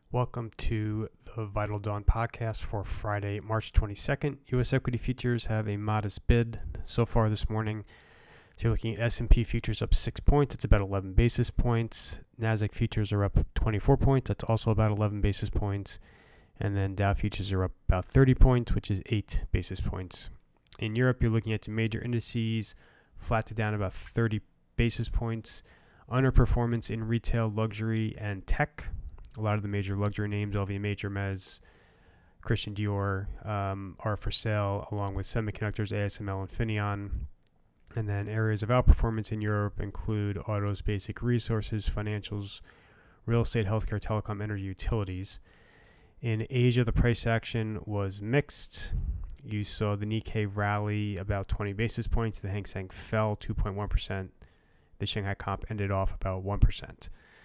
Welcome to the Vital Dawn podcast for Friday, March 22nd. U.S. equity futures have a modest bid so far this morning. So you're looking at S&P futures up 6 points. It's about 11 basis points. NASDAQ futures are up 24 points. That's also about 11 basis points. And then Dow futures are up about 30 points, which is 8 basis points. In Europe, you're looking at the major indices flat to down about 30 basis points. Underperformance in retail, luxury, and tech. A lot of the major luxury names, LVMH, Hermes, Christian Dior, are for sale, along with semiconductors, ASML, and Infineon. And then areas of outperformance in Europe include autos, basic resources, financials, real estate, healthcare, telecom, energy, utilities. In Asia, the price action was mixed. You saw the Nikkei rally about 20 basis points. The Hang Seng fell 2.1%. The Shanghai Comp ended off about 1%.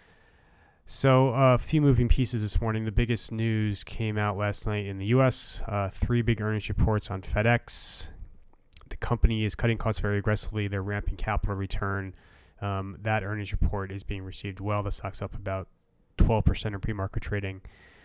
So a few moving pieces this morning. The biggest news came out last night in the U.S. 3 big earnings reports on FedEx. The company is cutting costs very aggressively. They're ramping capital return. That earnings report is being received well. The stock's up about 12% in pre-market trading.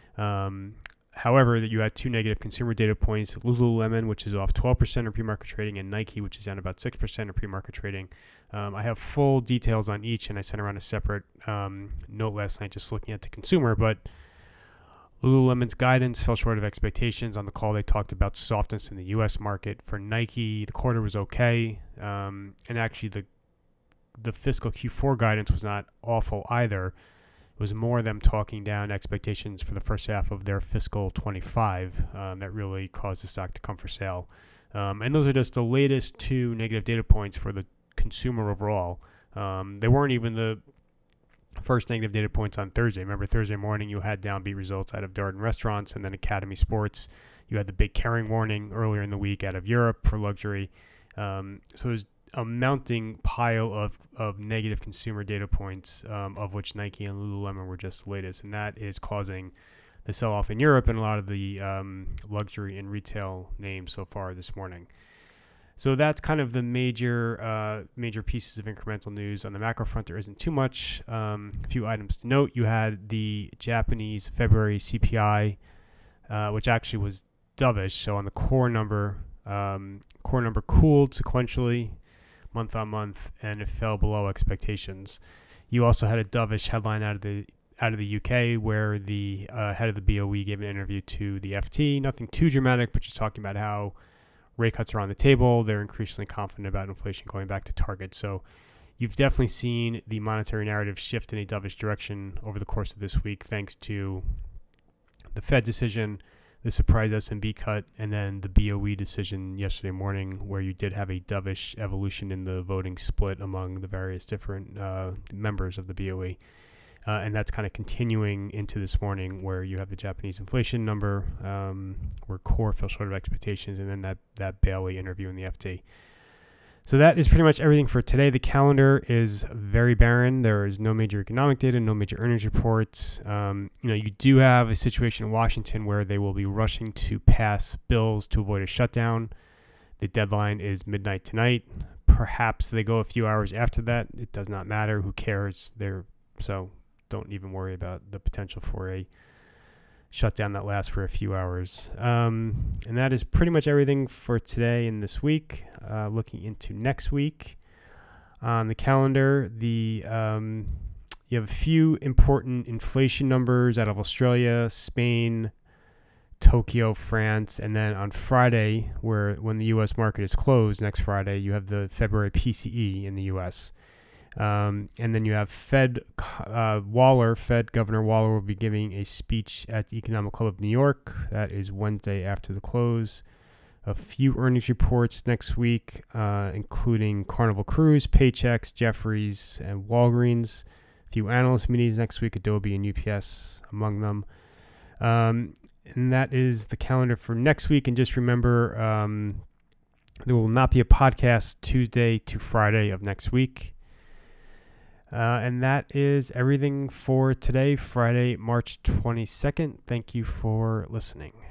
However, that you had 2 negative consumer data points: Lululemon, which is off 12% in pre-market trading, and Nike, which is down about 6% in pre-market trading. I have full details on each, and I sent around a separate note last night just looking at the consumer. But Lululemon's guidance fell short of expectations. On the call, they talked about softness in the U.S. market. For Nike, the quarter was okay, and actually the fiscal Q4 guidance was not awful either. It was more them talking down expectations for the first half of their fiscal 25 that really caused the stock to come for sale. And those are just the latest 2 negative data points for the consumer overall. They weren't even the first negative data points on Thursday. Remember, Thursday morning you had downbeat results out of Darden Restaurants and then Academy Sports. You had the big carrying warning earlier in the week out of Europe for luxury. So there's a mounting pile of negative consumer data points, of which Nike and Lululemon were just the latest, and that is causing the sell-off in Europe and a lot of the luxury and retail names so far this morning. So that's kind of the major pieces of incremental news. On the macro front, there isn't too much. A few items to note. You had the Japanese February CPI, which actually was dovish. So on the core number cooled sequentially month on month, and it fell below expectations. You also had a dovish headline out of the UK, where the head of the BOE gave an interview to the FT. Nothing too dramatic, but just talking about how rate cuts are on the table. They're increasingly confident about inflation going back to target. So you've definitely seen the monetary narrative shift in a dovish direction over the course of this week, thanks to the Fed decision, the surprise SMB cut, and then the BOE decision yesterday morning, where you did have a dovish evolution in the voting split among the various different members of the BOE. And that's kind of continuing into this morning, where you have the Japanese inflation number, where core fell short of expectations, and then that Bailey interview in the FT. So that is pretty much everything for today. The calendar is very barren. There is no major economic data, no major earnings reports. You do have a situation in Washington where they will be rushing to pass bills to avoid a shutdown. The deadline is midnight tonight. Perhaps they go a few hours after that. It does not matter. Who cares? So don't even worry about the potential for a shutdown that lasts for a few hours. And that is pretty much everything for today and this week. Looking into next week, on the calendar, you have a few important inflation numbers out of Australia, Spain, Tokyo, France, and then on Friday, when the U.S. market is closed next Friday, you have the February PCE in the U.S. And then you have Fed Governor Waller will be giving a speech at the Economic Club of New York. That is Wednesday after the close. A few earnings reports next week, including Carnival Cruise, Paychex, Jefferies, and Walgreens. A few analyst meetings next week, Adobe and UPS among them. And that is the calendar for next week. And just remember, there will not be a podcast Tuesday to Friday of next week. And that is everything for today, Friday, March 22nd. Thank you for listening.